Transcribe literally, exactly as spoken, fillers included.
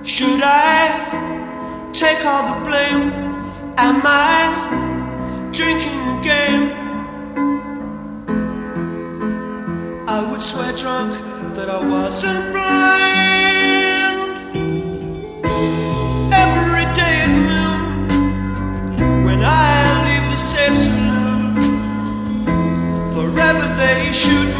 Should I take all the blame? Am I drinking again? I would swear drunk that I wasn't blind. Every day at noon, when I leave the safe saloon, forever they shoot me